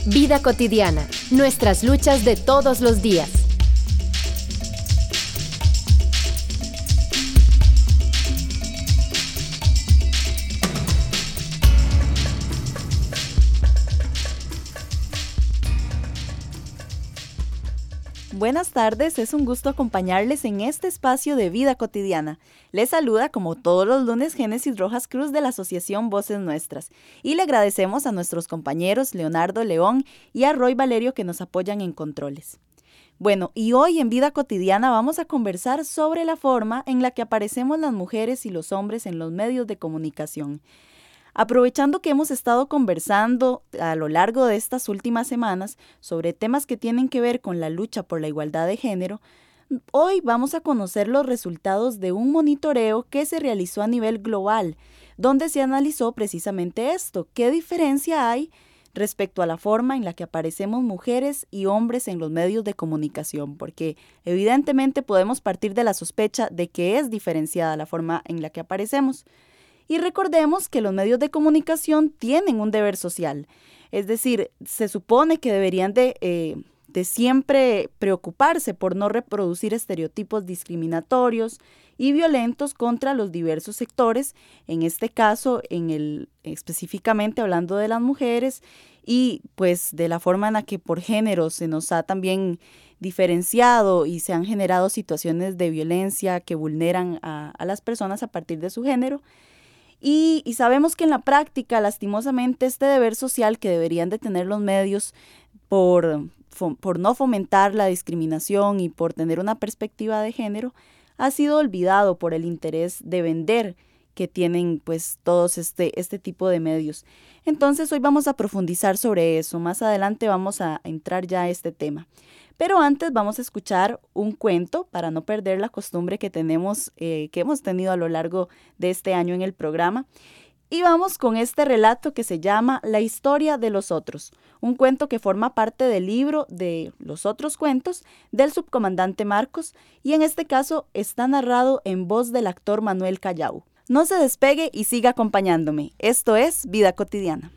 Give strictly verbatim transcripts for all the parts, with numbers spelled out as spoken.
Vida cotidiana, nuestras luchas de todos los días. Buenas tardes, es un gusto acompañarles en este espacio de Vida Cotidiana. Les saluda como todos los lunes Génesis Rojas Cruz de la Asociación Voces Nuestras y le agradecemos a nuestros compañeros Leonardo León y a Roy Valerio que nos apoyan en controles. Bueno, y hoy en Vida Cotidiana vamos a conversar sobre la forma en la que aparecemos las mujeres y los hombres en los medios de comunicación. Aprovechando que hemos estado conversando a lo largo de estas últimas semanas sobre temas que tienen que ver con la lucha por la igualdad de género, hoy vamos a conocer los resultados de un monitoreo que se realizó a nivel global, donde se analizó precisamente esto, qué diferencia hay respecto a la forma en la que aparecemos mujeres y hombres en los medios de comunicación, porque evidentemente podemos partir de la sospecha de que es diferenciada la forma en la que aparecemos. Y recordemos que los medios de comunicación tienen un deber social, es decir, se supone que deberían de, eh, de siempre preocuparse por no reproducir estereotipos discriminatorios y violentos contra los diversos sectores, en este caso, en el, específicamente hablando de las mujeres y pues de la forma en la que por género se nos ha también diferenciado y se han generado situaciones de violencia que vulneran a, a las personas a partir de su género. Y, y sabemos que en la práctica, lastimosamente, este deber social que deberían de tener los medios por, por no fomentar la discriminación y por tener una perspectiva de género, ha sido olvidado por el interés de vender que tienen pues todos este, este tipo de medios. Entonces hoy vamos a profundizar sobre eso, más adelante vamos a entrar ya a este tema. Pero antes vamos a escuchar un cuento para no perder la costumbre que tenemos, eh, que hemos tenido a lo largo de este año en el programa. Y vamos con este relato que se llama La historia de los otros, un cuento que forma parte del libro de Los otros cuentos del subcomandante Marcos y en este caso está narrado en voz del actor Manuel Callao. No se despegue y siga acompañándome. Esto es Vida Cotidiana.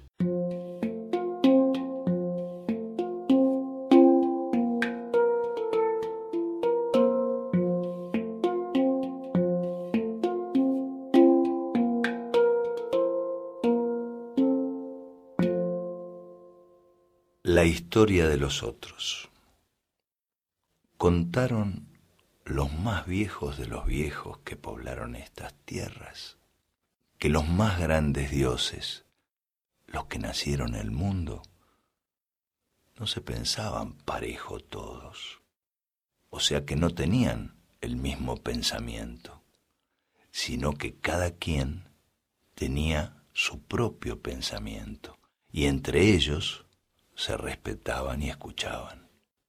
La historia de los otros. Contaron los más viejos de los viejos que poblaron estas tierras, que los más grandes dioses, los que nacieron en el mundo, no se pensaban parejo todos, o sea que no tenían el mismo pensamiento, sino que cada quien tenía su propio pensamiento, y entre ellos se respetaban y escuchaban.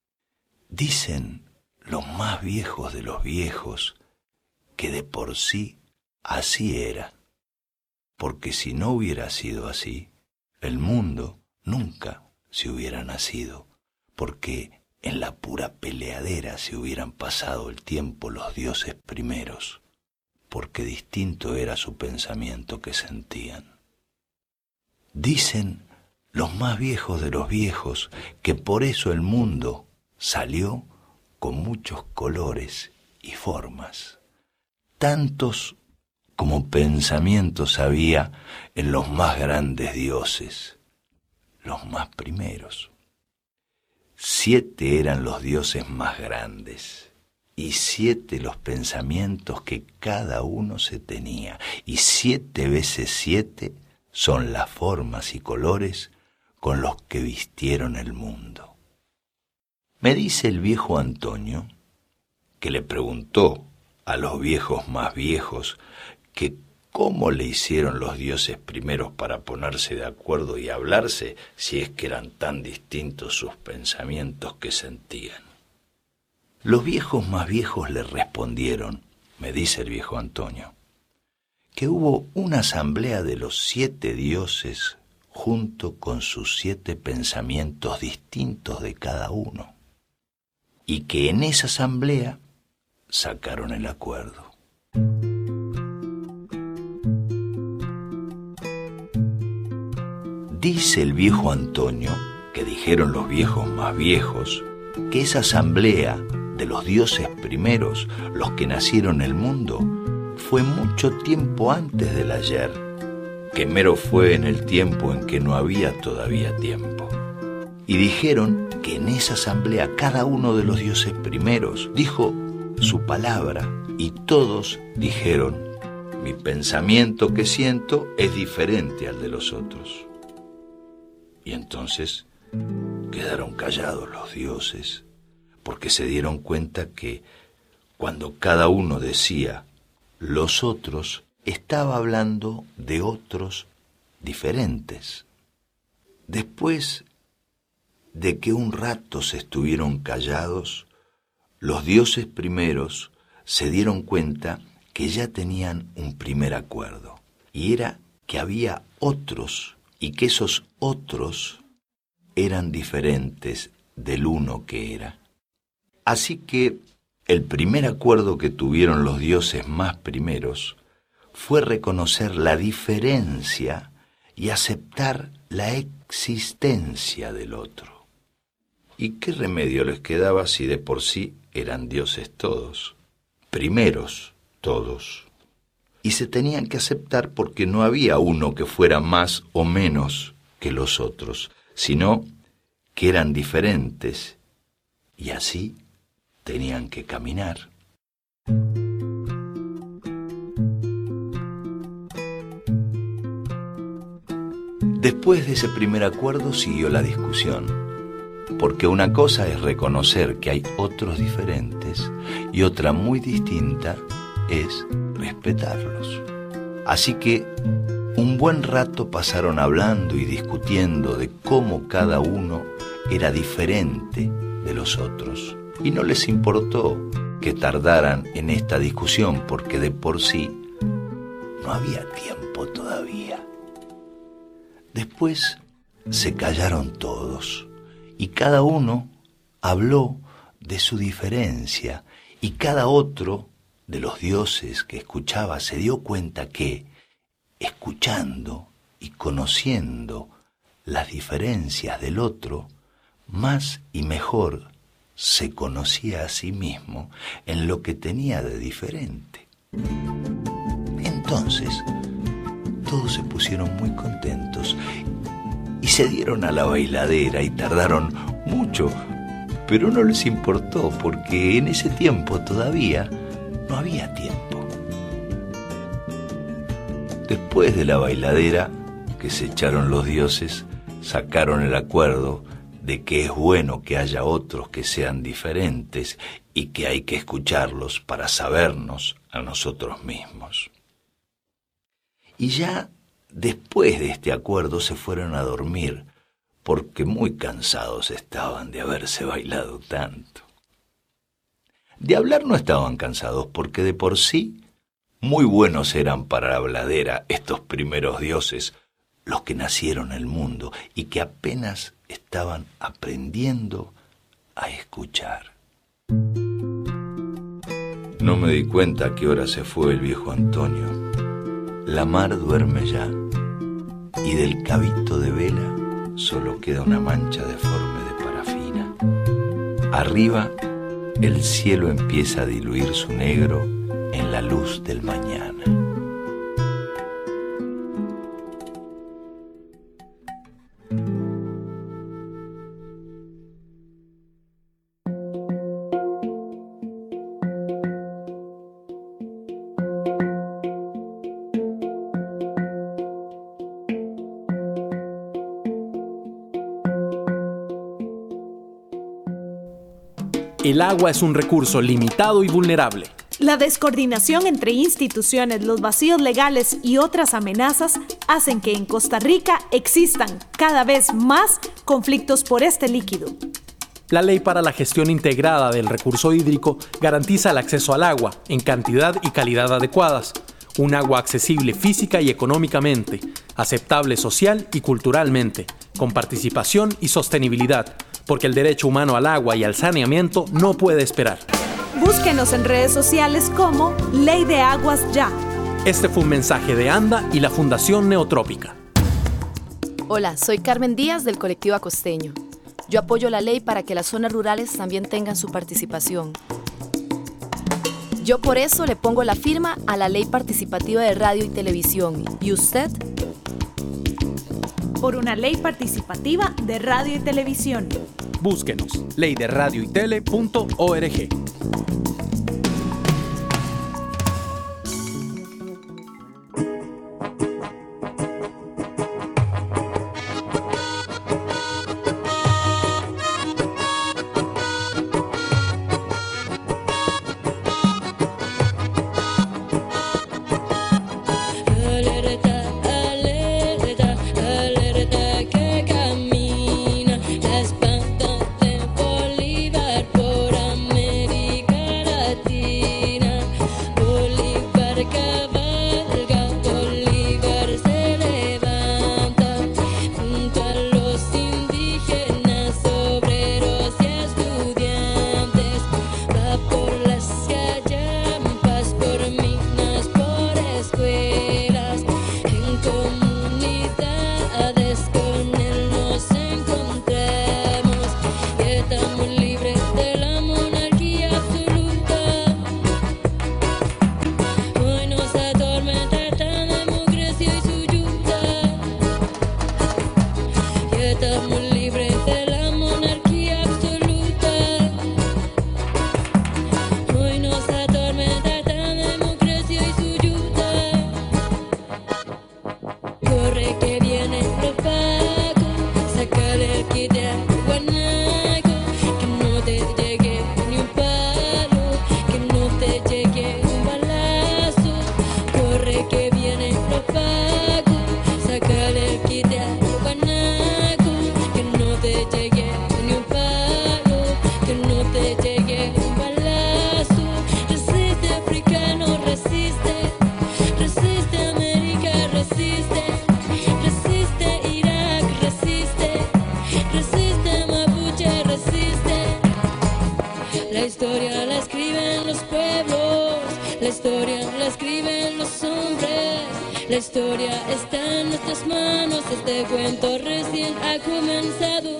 Dicen los más viejos de los viejos que de por sí así era, porque si no hubiera sido así, el mundo nunca se hubiera nacido, porque en la pura peleadera se hubieran pasado el tiempo los dioses primeros, porque distinto era su pensamiento que sentían. Dicen los más viejos de los viejos que por eso el mundo salió con muchos colores y formas, tantos como pensamientos había en los más grandes dioses, los más primeros. Siete eran los dioses más grandes, y siete los pensamientos que cada uno se tenía, y siete veces siete son las formas y colores con los que vistieron el mundo. Me dice el viejo Antonio, que le preguntó a los viejos más viejos que cómo le hicieron los dioses primeros para ponerse de acuerdo y hablarse si es que eran tan distintos sus pensamientos que sentían. Los viejos más viejos le respondieron, me dice el viejo Antonio, que hubo una asamblea de los siete dioses junto con sus siete pensamientos distintos de cada uno, y que en esa asamblea sacaron el acuerdo. Dice el viejo Antonio que dijeron los viejos más viejos, que esa asamblea de los dioses primeros, los que nacieron en el mundo, fue mucho tiempo antes del ayer, que mero fue en el tiempo en que no había todavía tiempo. Y dijeron que en esa asamblea cada uno de los dioses primeros dijo su palabra y todos dijeron: mi pensamiento que siento es diferente al de los otros. Y entonces quedaron callados los dioses, porque se dieron cuenta que cuando cada uno decía los otros, estaba hablando de otros diferentes. Después de que un rato se estuvieron callados, los dioses primeros se dieron cuenta que ya tenían un primer acuerdo, y era que había otros, y que esos otros eran diferentes del uno que era. Así que el primer acuerdo que tuvieron los dioses más primeros fue reconocer la diferencia y aceptar la existencia del otro. ¿Y qué remedio les quedaba si de por sí eran dioses todos, primeros todos? Y se tenían que aceptar porque no había uno que fuera más o menos que los otros, sino que eran diferentes y así tenían que caminar. Después de ese primer acuerdo siguió la discusión, porque una cosa es reconocer que hay otros diferentes y otra muy distinta es respetarlos. Así que un buen rato pasaron hablando y discutiendo de cómo cada uno era diferente de los otros. Y no les importó que tardaran en esta discusión porque de por sí no había tiempo todavía. Después se callaron todos y cada uno habló de su diferencia y cada otro de los dioses que escuchaba se dio cuenta que, escuchando y conociendo las diferencias del otro, más y mejor se conocía a sí mismo en lo que tenía de diferente. Entonces, todos se pusieron muy contentos y se dieron a la bailadera y tardaron mucho, pero no les importó porque en ese tiempo todavía no había tiempo. Después de la bailadera que se echaron los dioses, sacaron el acuerdo de que es bueno que haya otros que sean diferentes y que hay que escucharlos para sabernos a nosotros mismos. Y ya después de este acuerdo se fueron a dormir, porque muy cansados estaban de haberse bailado tanto. De hablar no estaban cansados, porque de por sí muy buenos eran para la habladera estos primeros dioses, los que nacieron en el mundo y que apenas estaban aprendiendo a escuchar. No me di cuenta a qué hora se fue el viejo Antonio. La mar duerme ya y del cabito de vela solo queda una mancha deforme de parafina. Arriba el cielo empieza a diluir su negro en la luz del mañana. El agua es un recurso limitado y vulnerable. La descoordinación entre instituciones, los vacíos legales y otras amenazas hacen que en Costa Rica existan cada vez más conflictos por este líquido. La Ley para la Gestión Integrada del Recurso Hídrico garantiza el acceso al agua en cantidad y calidad adecuadas, un agua accesible física y económicamente, aceptable social y culturalmente, con participación y sostenibilidad, porque el derecho humano al agua y al saneamiento no puede esperar. Búsquenos en redes sociales como Ley de Aguas Ya. Este fue un mensaje de ANDA y la Fundación Neotrópica. Hola, soy Carmen Díaz del Colectivo Acosteño. Yo apoyo la ley para que las zonas rurales también tengan su participación. Yo por eso le pongo la firma a la Ley Participativa de Radio y Televisión. ¿Y usted? Por una ley participativa de radio y televisión. Búsquenos, ley de radio y tele punto org. La historia está en nuestras manos, este cuento recién ha comenzado.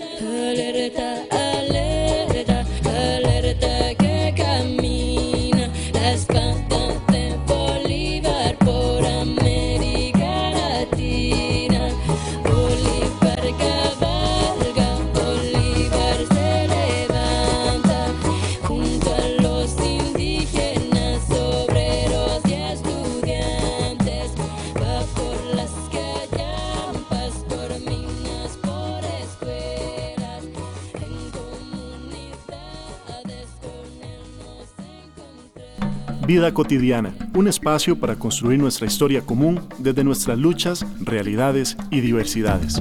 Alerta, alerta, alerta que camina la espada de Bolívar por América Latina. Bolívar cabalga, Bolívar se levanta junto a los indígenas, obreros y estudiantes. Va por las callampas, por minas, por escuelas, en comunidades con él nos encontramos. Vida cotidiana, un espacio para construir nuestra historia común desde nuestras luchas, realidades y diversidades.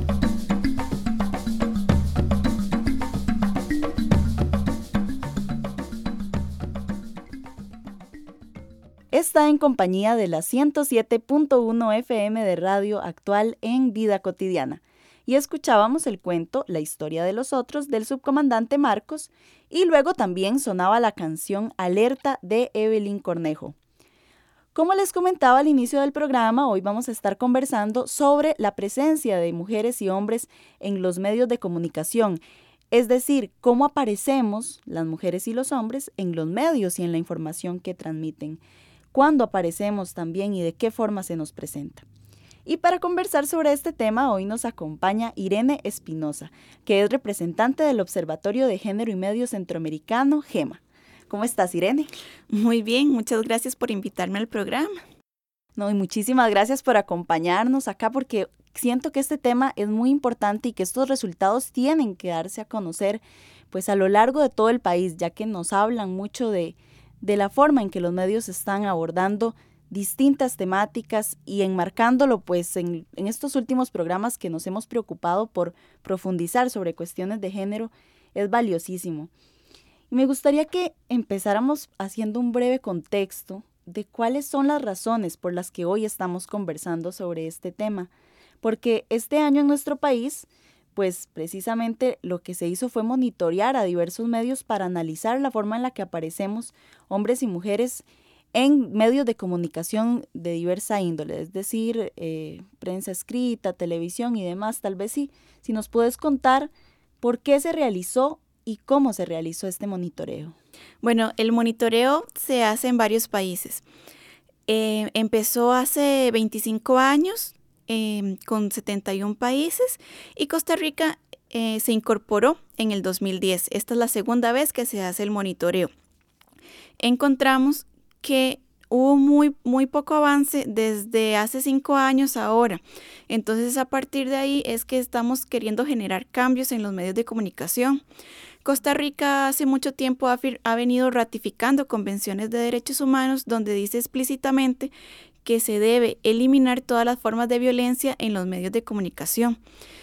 Está en compañía de la ciento siete punto uno F M de Radio Actual en Vida Cotidiana. Y escuchábamos el cuento La historia de los otros del subcomandante Marcos, y luego también sonaba la canción Alerta de Evelyn Cornejo. Como les comentaba al inicio del programa, hoy vamos a estar conversando sobre la presencia de mujeres y hombres en los medios de comunicación, es decir, cómo aparecemos las mujeres y los hombres en los medios y en la información que transmiten, cuándo aparecemos también y de qué forma se nos presenta. Y para conversar sobre este tema, hoy nos acompaña Irene Espinosa, que es representante del Observatorio de Género y Medio Centroamericano, GEMA. ¿Cómo estás, Irene? Muy bien, muchas gracias por invitarme al programa. No, y muchísimas gracias por acompañarnos acá, porque siento que este tema es muy importante y que estos resultados tienen que darse a conocer pues a lo largo de todo el país, ya que nos hablan mucho de, de la forma en que los medios están abordando distintas temáticas y enmarcándolo pues en, en estos últimos programas que nos hemos preocupado por profundizar sobre cuestiones de género, es valiosísimo. Y me gustaría que empezáramos haciendo un breve contexto de cuáles son las razones por las que hoy estamos conversando sobre este tema, porque este año en nuestro país, pues precisamente lo que se hizo fue monitorear a diversos medios para analizar la forma en la que aparecemos hombres y mujeres en medios de comunicación de diversa índole, es decir, eh, prensa escrita, televisión y demás. Tal vez sí, si nos puedes contar, ¿Por qué se realizó y cómo se realizó este monitoreo? Bueno, el monitoreo se hace en varios países. Eh, empezó hace veinticinco años eh, con setenta y un países y Costa Rica eh, se incorporó en el dos mil diez. Esta es la segunda vez que se hace el monitoreo. Encontramos que hubo muy, muy poco avance desde hace cinco años a ahora. Entonces, a partir de ahí es que estamos queriendo generar cambios en los medios de comunicación. Costa Rica hace mucho tiempo ha, ha venido ratificando convenciones de derechos humanos donde dice explícitamente que se debe eliminar todas las formas de violencia en los medios de comunicación.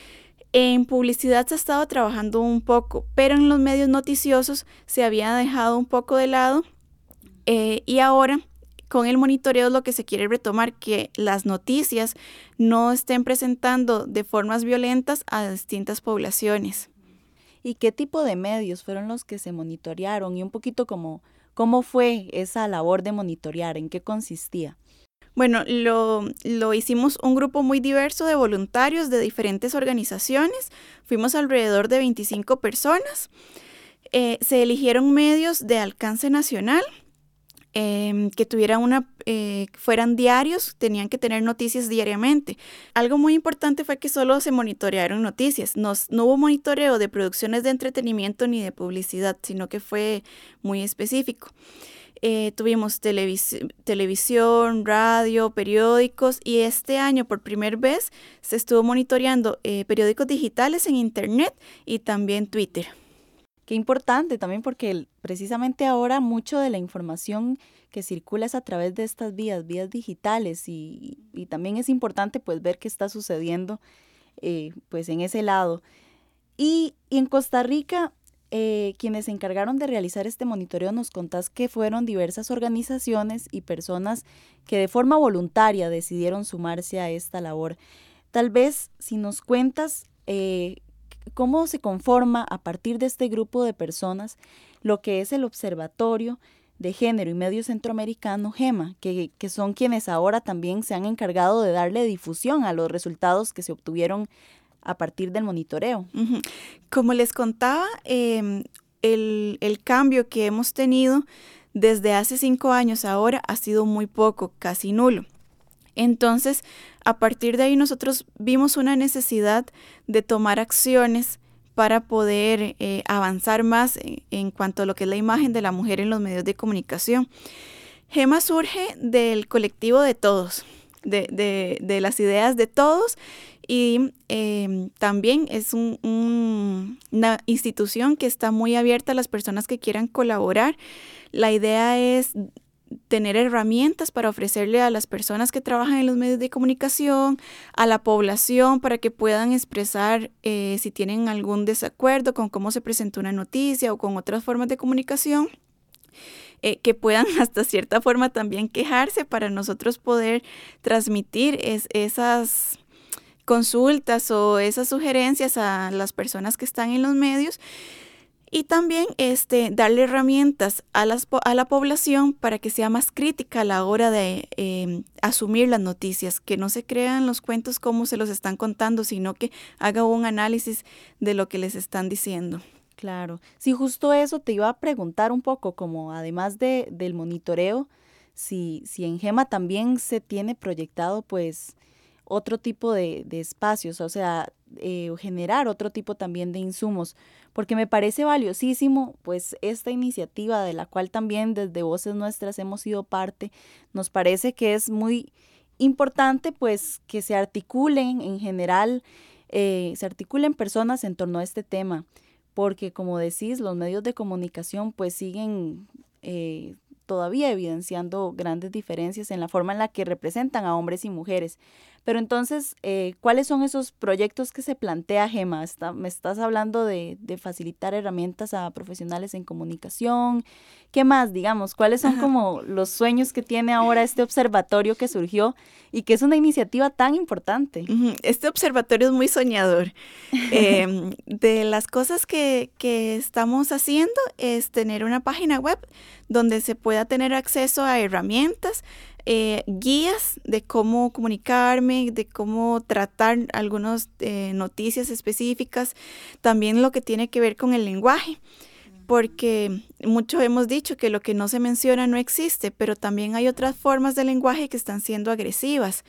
En publicidad se ha estado trabajando un poco, pero en los medios noticiosos se había dejado un poco de lado eh, y ahora con el monitoreo es lo que se quiere retomar, que las noticias no estén presentando de formas violentas a distintas poblaciones. ¿Y qué tipo de medios fueron los que se monitorearon? Y un poquito como, ¿cómo fue esa labor de monitorear? ¿En qué consistía? Bueno, lo, lo hicimos un grupo muy diverso de voluntarios de diferentes organizaciones. Fuimos alrededor de veinticinco personas. Eh, se eligieron medios de alcance nacional. Eh, que tuvieran una, eh, fueran diarios, tenían que tener noticias diariamente. Algo muy importante fue que solo se monitorearon noticias, no, no hubo monitoreo de producciones de entretenimiento ni de publicidad, sino que fue muy específico. Eh, tuvimos televis- televisión, radio, periódicos y este año por primera vez se estuvo monitoreando eh, periódicos digitales en internet y también Twitter. Qué importante también porque precisamente ahora mucho de la información que circula es a través de estas vías, vías digitales y, y también es importante pues ver qué está sucediendo eh, pues en ese lado. Y, y en Costa Rica, eh, quienes se encargaron de realizar este monitoreo, nos contás que fueron diversas organizaciones y personas que de forma voluntaria decidieron sumarse a esta labor. Tal vez si nos cuentas eh, cómo se conforma a partir de este grupo de personas lo que es el Observatorio de Género y Medio Centroamericano, GEMA, que, que son quienes ahora también se han encargado de darle difusión a los resultados que se obtuvieron a partir del monitoreo. Uh-huh. Como les contaba, eh, el, el cambio que hemos tenido desde hace cinco años a ahora ha sido muy poco, casi nulo. Entonces, a partir de ahí nosotros vimos una necesidad de tomar acciones para poder eh, avanzar más en, en cuanto a lo que es la imagen de la mujer en los medios de comunicación. GEMA surge del colectivo de todos, de, de, de las ideas de todos y eh, también es un, un, una institución que está muy abierta a las personas que quieran colaborar. La idea es tener herramientas para ofrecerle a las personas que trabajan en los medios de comunicación, a la población para que puedan expresar eh, si tienen algún desacuerdo con cómo se presentó una noticia o con otras formas de comunicación, eh, que puedan hasta cierta forma también quejarse para nosotros poder transmitir es, esas consultas o esas sugerencias a las personas que están en los medios. Y también este, darle herramientas a, las, a la población para que sea más crítica a la hora de eh, asumir las noticias, que no se crean los cuentos como se los están contando, sino que haga un análisis de lo que les están diciendo. Claro, sí, justo eso te iba a preguntar un poco, como además de, del monitoreo, si, si en GEMA también se tiene proyectado pues otro tipo de, de espacios, o sea, eh, generar otro tipo también de insumos, porque me parece valiosísimo, pues esta iniciativa de la cual también desde Voces Nuestras hemos sido parte, nos parece que es muy importante pues que se articulen en general, eh, se articulen personas en torno a este tema, porque como decís, los medios de comunicación pues siguen eh, todavía evidenciando grandes diferencias en la forma en la que representan a hombres y mujeres. Pero entonces, eh, ¿cuáles son esos proyectos que se plantea GEMA? Está, me estás hablando de, de facilitar herramientas a profesionales en comunicación. ¿Qué más, digamos? ¿Cuáles son como los sueños que tiene ahora este observatorio que surgió y que es una iniciativa tan importante? Este observatorio es muy soñador. eh, de las cosas que, que estamos haciendo es tener una página web donde se pueda tener acceso a herramientas, eh, guías de cómo comunicarme, de cómo tratar algunas eh, noticias específicas, también lo que tiene que ver con el lenguaje, porque mucho hemos dicho que lo que no se menciona no existe, pero también hay otras formas de lenguaje que están siendo agresivas.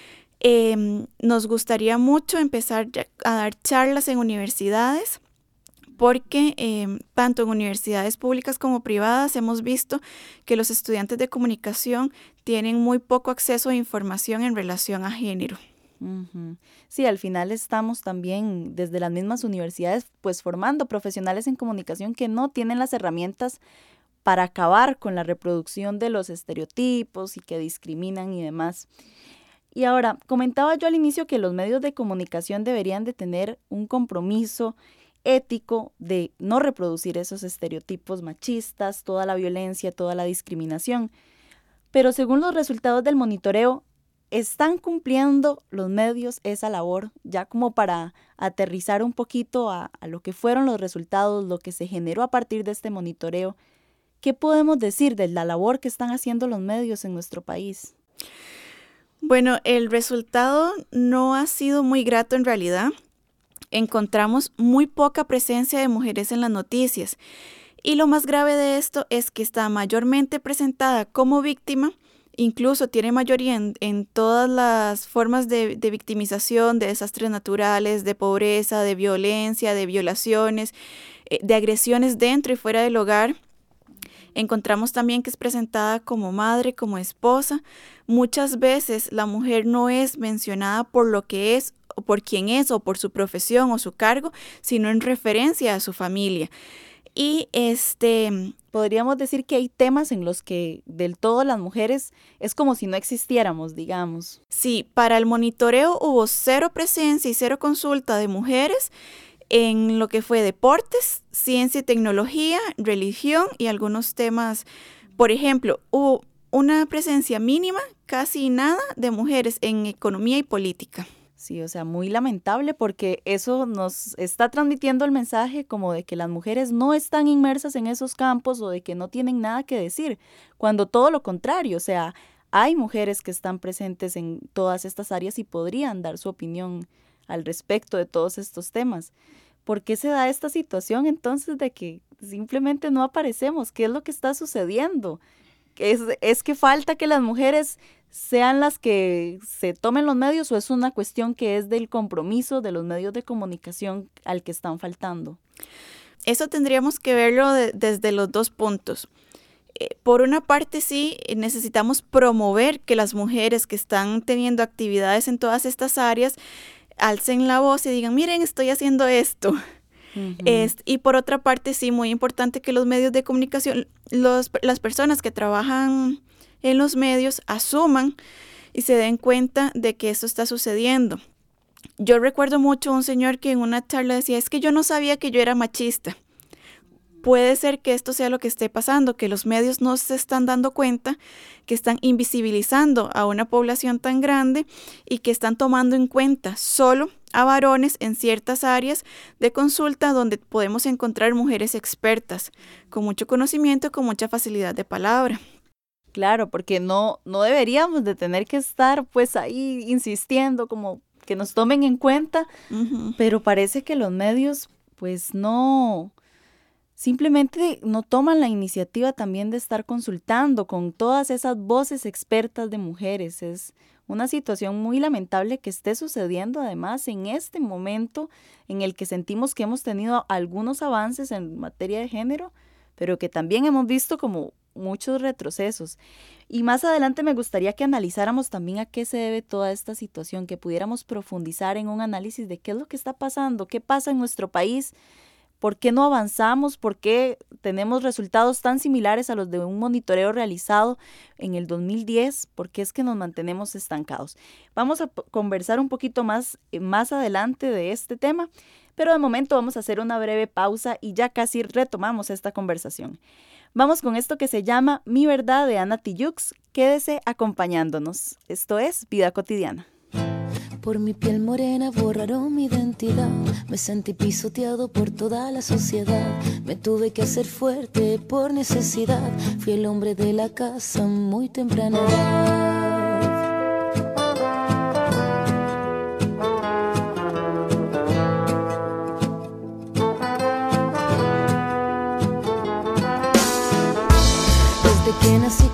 Eh, nos gustaría mucho empezar a dar charlas en universidades, porque eh, tanto en universidades públicas como privadas hemos visto que los estudiantes de comunicación tienen muy poco acceso a información en relación a género. Uh-huh. Sí, al final estamos también desde las mismas universidades pues formando profesionales en comunicación que no tienen las herramientas para acabar con la reproducción de los estereotipos y que discriminan y demás. Y ahora, comentaba yo al inicio que los medios de comunicación deberían de tener un compromiso ético de no reproducir esos estereotipos machistas, toda la violencia, toda la discriminación. Pero según los resultados del monitoreo, ¿están cumpliendo los medios esa labor? Ya como para aterrizar un poquito a, a lo que fueron los resultados, lo que se generó a partir de este monitoreo, ¿qué podemos decir de la labor que están haciendo los medios en nuestro país? Bueno, el resultado no ha sido muy grato en realidad. Encontramos muy poca presencia de mujeres en las noticias. Y lo más grave de esto es que está mayormente presentada como víctima, incluso tiene mayoría en, en todas las formas de, de victimización, de desastres naturales, de pobreza, de violencia, de violaciones, eh, de agresiones dentro y fuera del hogar. Encontramos también que es presentada como madre, como esposa. Muchas veces la mujer no es mencionada por lo que es, o por quién es, o por su profesión o su cargo, sino en referencia a su familia. Y este, podríamos decir que hay temas en los que del todo las mujeres es como si no existiéramos, digamos. Sí, para el monitoreo hubo cero presencia y cero consulta de mujeres en lo que fue deportes, ciencia y tecnología, religión y algunos temas. Por ejemplo, hubo una presencia mínima, casi nada, de mujeres en economía y política. Sí, o sea, muy lamentable porque eso nos está transmitiendo el mensaje como de que las mujeres no están inmersas en esos campos o de que no tienen nada que decir, cuando todo lo contrario, o sea, hay mujeres que están presentes en todas estas áreas y podrían dar su opinión al respecto de todos estos temas. ¿Por qué se da esta situación entonces de que simplemente no aparecemos? ¿Qué es lo que está sucediendo? ¿Es, es que falta que las mujeres sean las que se tomen los medios o es una cuestión que es del compromiso de los medios de comunicación al que están faltando? Eso tendríamos que verlo de, desde los dos puntos. Eh, por una parte sí, necesitamos promover que las mujeres que están teniendo actividades en todas estas áreas alcen la voz y digan, miren, estoy haciendo esto. Uh-huh. Es, y por otra parte sí, muy importante que los medios de comunicación, los, las personas que trabajan en los medios asuman y se den cuenta de que esto está sucediendo. Yo recuerdo mucho un señor que en una charla decía, es que yo no sabía que yo era machista. Puede ser que esto sea lo que esté pasando, que los medios no se están dando cuenta, que están invisibilizando a una población tan grande y que están tomando en cuenta solo a varones en ciertas áreas de consulta donde podemos encontrar mujeres expertas, con mucho conocimiento y con mucha facilidad de palabra. Claro, porque no, no deberíamos de tener que estar pues ahí insistiendo como que nos tomen en cuenta, uh-huh. Pero parece que los medios pues no, simplemente no toman la iniciativa también de estar consultando con todas esas voces expertas de mujeres. Es una situación muy lamentable que esté sucediendo además en este momento en el que sentimos que hemos tenido algunos avances en materia de género, pero que también hemos visto como muchos retrocesos. Y más adelante me gustaría que analizáramos también a qué se debe toda esta situación, que pudiéramos profundizar en un análisis de qué es lo que está pasando, qué pasa en nuestro país, por qué no avanzamos, por qué tenemos resultados tan similares a los de un monitoreo realizado en el dos mil diez, por qué es que nos mantenemos estancados. Vamos a p- conversar un poquito más, eh, más adelante de este tema, pero de momento vamos a hacer una breve pausa y ya casi retomamos esta conversación. Vamos con esto que se llama Mi Verdad de Ana Tijoux. Quédese acompañándonos. Esto es Vida Cotidiana. Por mi piel morena borraron mi identidad. Me sentí pisoteado por toda la sociedad. Me tuve que hacer fuerte por necesidad. Fui el hombre de la casa muy temprana edad.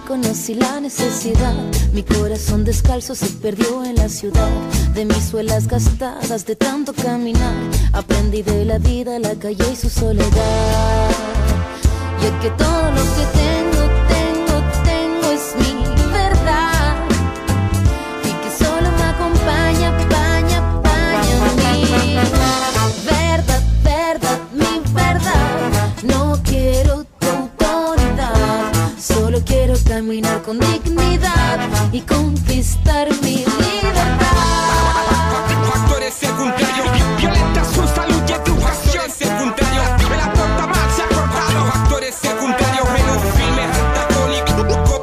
conocí la necesidad. Mi corazón descalzo se perdió en la ciudad. De mis suelas gastadas de tanto caminar, aprendí de la vida, la calle y su soledad. Y es que todo lo que tengo, tengo, tengo es mi verdad. Y que solo me acompaña, paña, paña mi verdad, verdad, mi verdad. No quiero tu autoridad, solo quiero caminar con dignidad y conquistar mi libertad. Factores secundarios, violenta su salud y educación secundario. El aporta más se ha cortado. Factores secundarios, en un filme antagónico.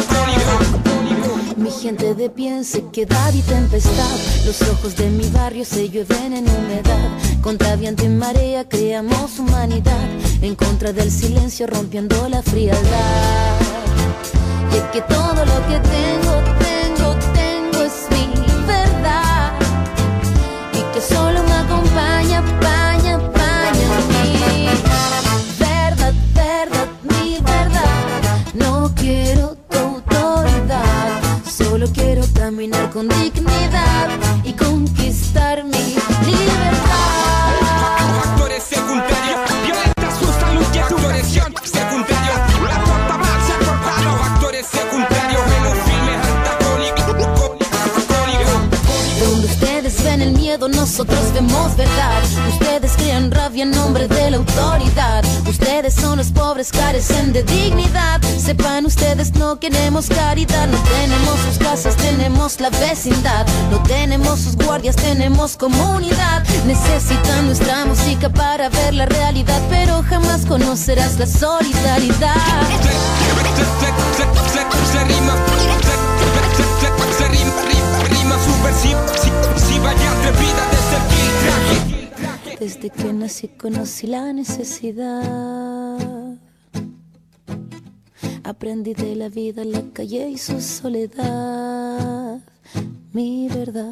Mi gente de pie en sequedad y tempestad. Los ojos de mi barrio se llueven en humedad. Contra viento y marea creamos humanidad. En contra del silencio rompiendo la frialdad. Y es que todo lo que tengo, tengo, tengo es mi verdad. Y que solo me acompaña, paña, paña mi verdad, verdad, mi verdad. No quiero tu autoridad, solo quiero caminar con dignidad y conquistar mi libertad. Factores secundarios, violenta su salud y educación secundario. La porta mal se ha cortado. Factores secundarios, en un filme antagónico. Donde ustedes ven el miedo, nosotros vemos verdad. Ustedes crean rabia en nombre de la autoridad. Ustedes son los pobres, carecen de dignidad. Sepan ustedes, no queremos caridad. No tenemos sus casas, tenemos la vecindad. No tenemos sus guardias, tenemos comunidad. Necesitan nuestra música para ver la realidad, pero jamás conocerás la solidaridad. Se rima, se rima, rima subversiva y atrevida desde el filtraje. Desde que nací conocí la necesidad. Aprendí de la vida, la calle y su soledad. Mi verdad.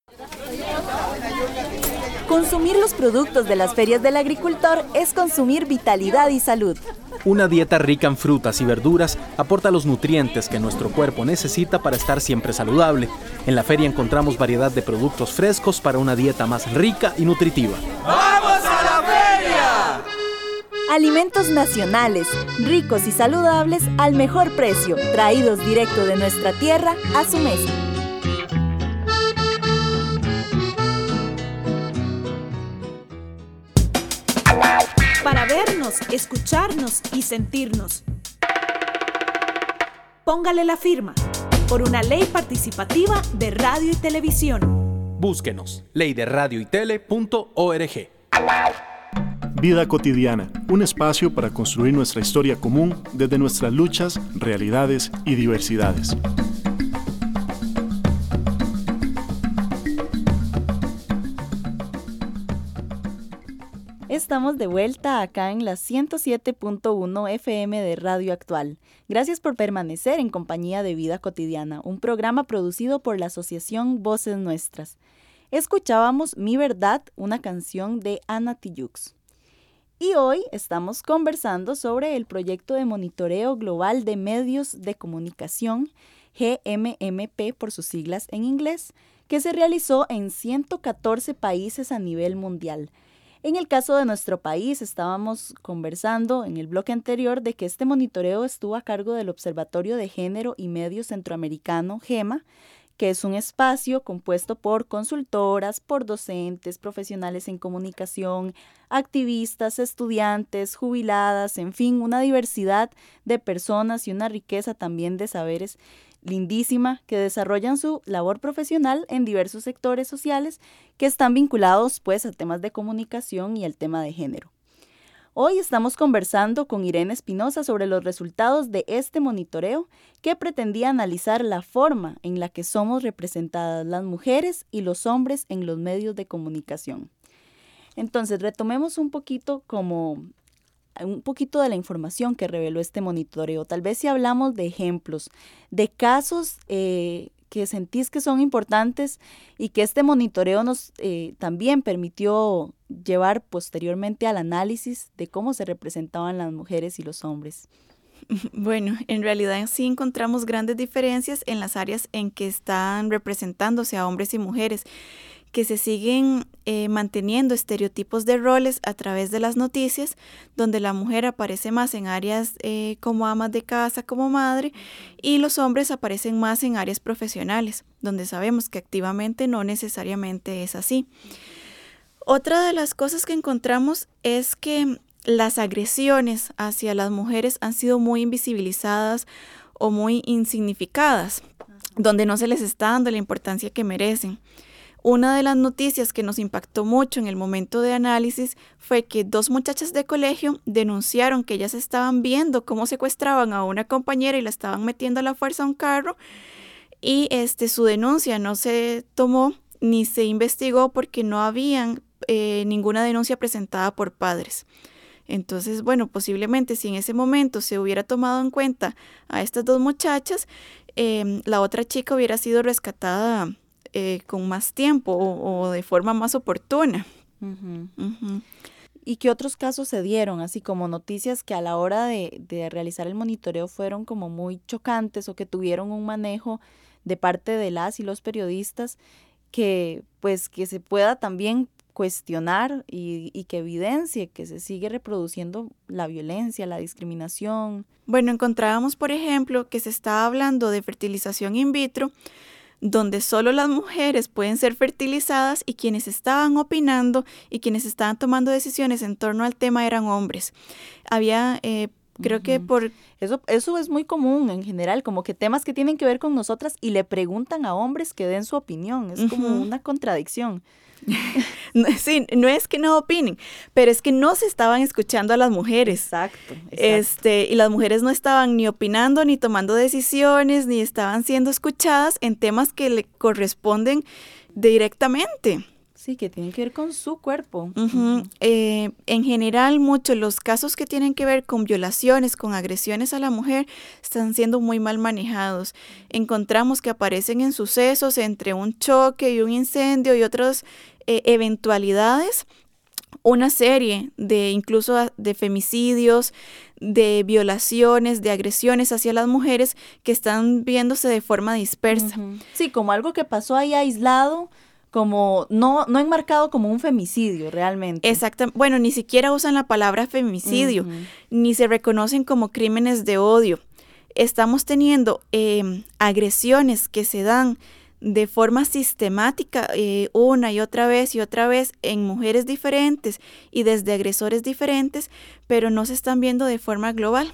Consumir los productos de las ferias del agricultor es consumir vitalidad y salud. Una dieta rica en frutas y verduras aporta los nutrientes que nuestro cuerpo necesita para estar siempre saludable. En la feria encontramos variedad de productos frescos para una dieta más rica y nutritiva. ¡Vamos a la feria! Alimentos nacionales, ricos y saludables al mejor precio, traídos directo de nuestra tierra a su mesa. Para vernos, escucharnos y sentirnos. Póngale la firma por una ley participativa de radio y televisión. Búsquenos, ley de radio y tele punto org. Vida cotidiana, un espacio para construir nuestra historia común desde nuestras luchas, realidades y diversidades. Estamos de vuelta acá en la ciento siete punto uno F M de Radio Actual. Gracias por permanecer en compañía de Vida Cotidiana, un programa producido por la Asociación Voces Nuestras. Escuchábamos Mi Verdad, una canción de Ana Tijoux. Y hoy estamos conversando sobre el proyecto de monitoreo global de medios de comunicación, G M M P por sus siglas en inglés, que se realizó en ciento catorce países a nivel mundial. En el caso de nuestro país, estábamos conversando en el bloque anterior de que este monitoreo estuvo a cargo del Observatorio de Género y Medio Centroamericano, GEMA, que es un espacio compuesto por consultoras, por docentes, profesionales en comunicación, activistas, estudiantes, jubiladas, en fin, una diversidad de personas y una riqueza también de saberes lindísima que desarrollan su labor profesional en diversos sectores sociales que están vinculados pues a temas de comunicación y al tema de género. Hoy estamos conversando con Irene Espinosa sobre los resultados de este monitoreo que pretendía analizar la forma en la que somos representadas las mujeres y los hombres en los medios de comunicación. Entonces, retomemos un poquito como un poquito de la información que reveló este monitoreo. Tal vez si hablamos de ejemplos, de casos eh, que sentís que son importantes y que este monitoreo nos eh, también permitió llevar posteriormente al análisis de cómo se representaban las mujeres y los hombres. Bueno, en realidad sí encontramos grandes diferencias en las áreas en que están representándose a hombres y mujeres, que se siguen eh, manteniendo estereotipos de roles a través de las noticias, donde la mujer aparece más en áreas eh, como amas de casa, como madre, y los hombres aparecen más en áreas profesionales, donde sabemos que activamente no necesariamente es así. Otra de las cosas que encontramos es que las agresiones hacia las mujeres han sido muy invisibilizadas o muy insignificadas, donde no se les está dando la importancia que merecen. Una de las noticias que nos impactó mucho en el momento de análisis fue que dos muchachas de colegio denunciaron que ellas estaban viendo cómo secuestraban a una compañera y la estaban metiendo a la fuerza a un carro, y este, su denuncia no se tomó ni se investigó porque no habían eh, ninguna denuncia presentada por padres. Entonces, bueno, posiblemente si en ese momento se hubiera tomado en cuenta a estas dos muchachas, eh, la otra chica hubiera sido rescatada Eh, con más tiempo o, o de forma más oportuna. Uh-huh. Uh-huh. ¿Y qué otros casos se dieron? Así como noticias que a la hora de, de realizar el monitoreo fueron como muy chocantes o que tuvieron un manejo de parte de las y los periodistas que pues que se pueda también cuestionar y, y que evidencie que se sigue reproduciendo la violencia, la discriminación. Bueno, encontrábamos, por ejemplo, que se estaba hablando de fertilización in vitro, donde solo las mujeres pueden ser fertilizadas, y quienes estaban opinando y quienes estaban tomando decisiones en torno al tema eran hombres. Había, eh, creo uh-huh. que por... Eso, eso es muy común en general, como que temas que tienen que ver con nosotras y le preguntan a hombres que den su opinión. Es uh-huh. como una contradicción. Sí, no es que no opinen, pero es que no se estaban escuchando a las mujeres. Exacto, exacto. Este, y las mujeres no estaban ni opinando, ni tomando decisiones, ni estaban siendo escuchadas en temas que le corresponden directamente. Sí, que tienen que ver con su cuerpo. Uh-huh. Uh-huh. Eh, en general, muchos los casos que tienen que ver con violaciones, con agresiones a la mujer, están siendo muy mal manejados. Encontramos que aparecen en sucesos entre un choque y un incendio y otras eh, eventualidades, una serie de incluso de femicidios, de violaciones, de agresiones hacia las mujeres que están viéndose de forma dispersa. Uh-huh. Sí, como algo que pasó ahí aislado, como no, no enmarcado como un femicidio realmente. Exactamente. Bueno, ni siquiera usan la palabra femicidio, uh-huh. ni se reconocen como crímenes de odio. Estamos teniendo eh, agresiones que se dan de forma sistemática eh, una y otra vez y otra vez en mujeres diferentes y desde agresores diferentes, pero no se están viendo de forma global.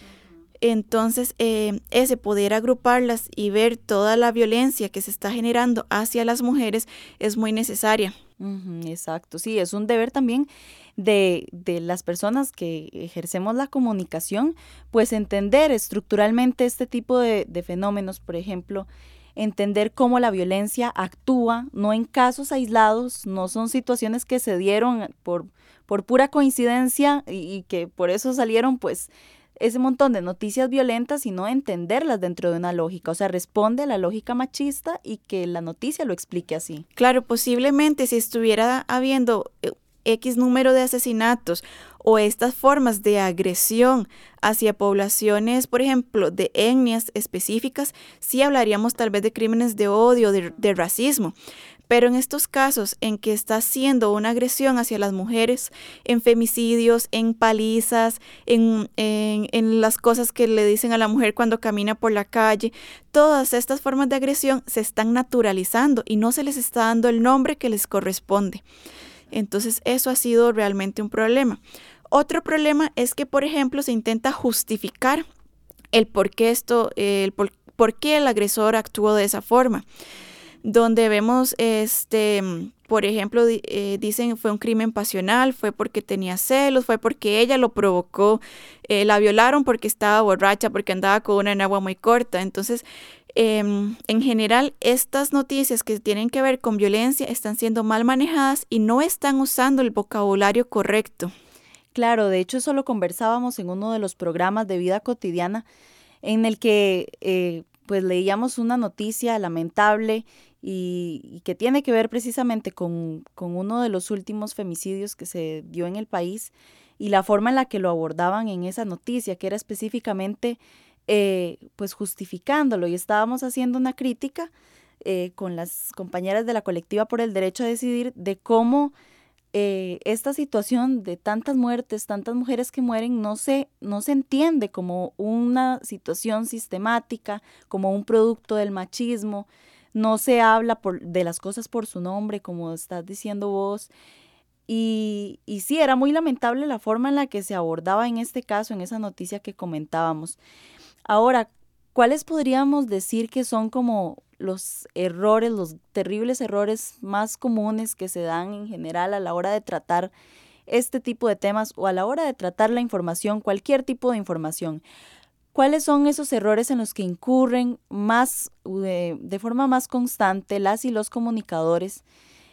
Entonces, eh, ese poder agruparlas y ver toda la violencia que se está generando hacia las mujeres es muy necesaria. Uh-huh, exacto, sí, es un deber también de, de las personas que ejercemos la comunicación, pues entender estructuralmente este tipo de, de fenómenos, por ejemplo, entender cómo la violencia actúa, no en casos aislados, no son situaciones que se dieron por, por pura coincidencia y, y que por eso salieron, pues, ese montón de noticias violentas, sino entenderlas dentro de una lógica, o sea, responde a la lógica machista y que la noticia lo explique así. Claro, posiblemente si estuviera habiendo X número de asesinatos o estas formas de agresión hacia poblaciones, por ejemplo, de etnias específicas, sí hablaríamos tal vez de crímenes de odio, de, de racismo. Pero en estos casos en que está siendo una agresión hacia las mujeres, en femicidios, en palizas, en, en, en las cosas que le dicen a la mujer cuando camina por la calle, todas estas formas de agresión se están naturalizando y no se les está dando el nombre que les corresponde. Entonces eso ha sido realmente un problema. Otro problema es que, por ejemplo, se intenta justificar el por qué esto, el por, por qué el agresor actuó de esa forma. Donde vemos, este, por ejemplo, eh, dicen fue un crimen pasional, fue porque tenía celos, fue porque ella lo provocó, eh, la violaron porque estaba borracha, porque andaba con una enagua muy corta. Entonces, eh, en general, estas noticias que tienen que ver con violencia están siendo mal manejadas y no están usando el vocabulario correcto. Claro, de hecho eso lo conversábamos en uno de los programas de Vida Cotidiana, en el que eh, pues leíamos una noticia lamentable y, y que tiene que ver precisamente con, con uno de los últimos femicidios que se dio en el país, y la forma en la que lo abordaban en esa noticia, que era específicamente eh, pues justificándolo, y estábamos haciendo una crítica eh, con las compañeras de la colectiva por el derecho a decidir de cómo eh, esta situación de tantas muertes, tantas mujeres que mueren, no se, no se entiende como una situación sistemática, como un producto del machismo, no se habla por, de las cosas por su nombre, como estás diciendo vos. Y, y sí, era muy lamentable la forma en la que se abordaba en este caso, en esa noticia que comentábamos. Ahora, ¿cuáles podríamos decir que son como los errores, los terribles errores más comunes que se dan en general a la hora de tratar este tipo de temas o a la hora de tratar la información, cualquier tipo de información? ¿Cuáles son esos errores en los que incurren más, de, de forma más constante las y los comunicadores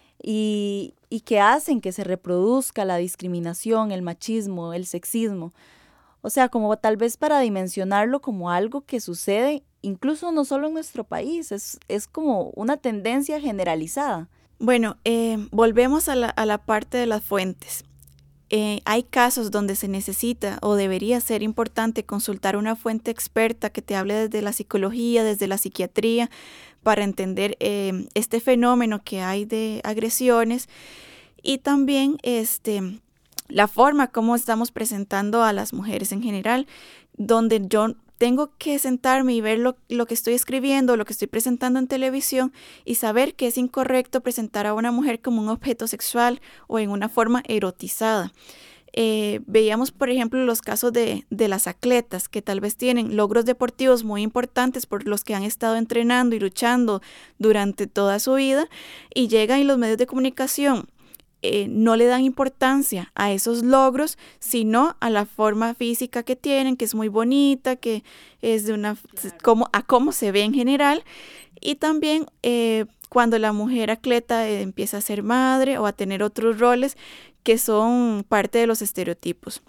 y, y que hacen que se reproduzca la discriminación, el machismo, el sexismo? O sea, como tal vez para dimensionarlo como algo que sucede incluso no solo en nuestro país, es, es como una tendencia generalizada. Bueno, eh, volvemos a la, a la parte de las fuentes. Eh, hay casos donde se necesita o debería ser importante consultar una fuente experta que te hable desde la psicología, desde la psiquiatría, para entender eh, este fenómeno que hay de agresiones y también este, la forma como estamos presentando a las mujeres en general, donde yo tengo que sentarme y ver lo, lo que estoy escribiendo, lo que estoy presentando en televisión y saber que es incorrecto presentar a una mujer como un objeto sexual o en una forma erotizada. Eh, veíamos, por ejemplo, los casos de, de las atletas que tal vez tienen logros deportivos muy importantes por los que han estado entrenando y luchando durante toda su vida y llegan y los medios de comunicación Eh, no le dan importancia a esos logros, sino a la forma física que tienen, que es muy bonita, que es de una, como, a cómo se ve en general. Y también eh, cuando la mujer atleta eh, empieza a ser madre o a tener otros roles que son parte de los estereotipos.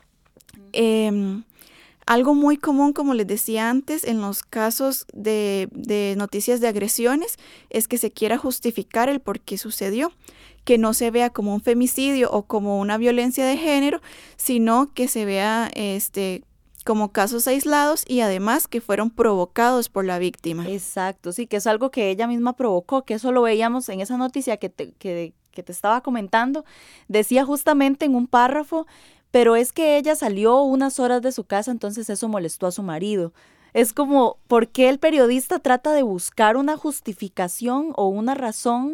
Eh, algo muy común, como les decía antes, en los casos de, de noticias de agresiones, es que se quiera justificar el por qué sucedió, que no se vea como un femicidio o como una violencia de género, sino que se vea este, como casos aislados y además que fueron provocados por la víctima. Exacto, sí, que es algo que ella misma provocó, que eso lo veíamos en esa noticia que te, que, que te estaba comentando, decía justamente en un párrafo, pero es que ella salió unas horas de su casa, entonces eso molestó a su marido. Es como, ¿por qué el periodista trata de buscar una justificación o una razón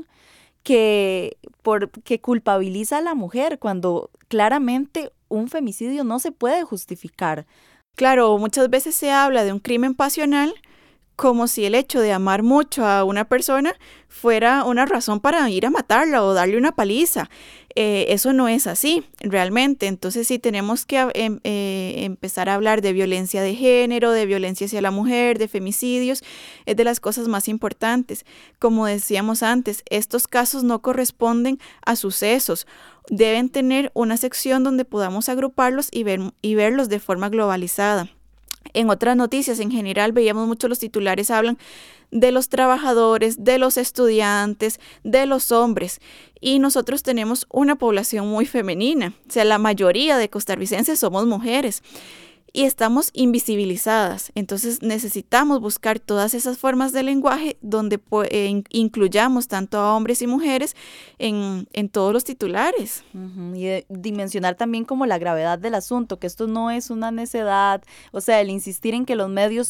que, por, que culpabiliza a la mujer cuando claramente un femicidio no se puede justificar? Claro, muchas veces se habla de un crimen pasional como si el hecho de amar mucho a una persona fuera una razón para ir a matarla o darle una paliza. Eh, eso no es así, realmente. Entonces sí tenemos que eh, eh, empezar a hablar de violencia de género, de violencia hacia la mujer, de femicidios. Es de las cosas más importantes. Como decíamos antes, estos casos no corresponden a sucesos. Deben tener una sección donde podamos agruparlos y, ver, y verlos de forma globalizada. En otras noticias en general veíamos mucho los titulares hablan de los trabajadores, de los estudiantes, de los hombres y nosotros tenemos una población muy femenina, o sea, la mayoría de costarricenses somos mujeres y estamos invisibilizadas, entonces necesitamos buscar todas esas formas de lenguaje donde eh, incluyamos tanto a hombres y mujeres en, en todos los titulares. Uh-huh. Y de, dimensionar también como la gravedad del asunto, que esto no es una necedad, o sea, el insistir en que los medios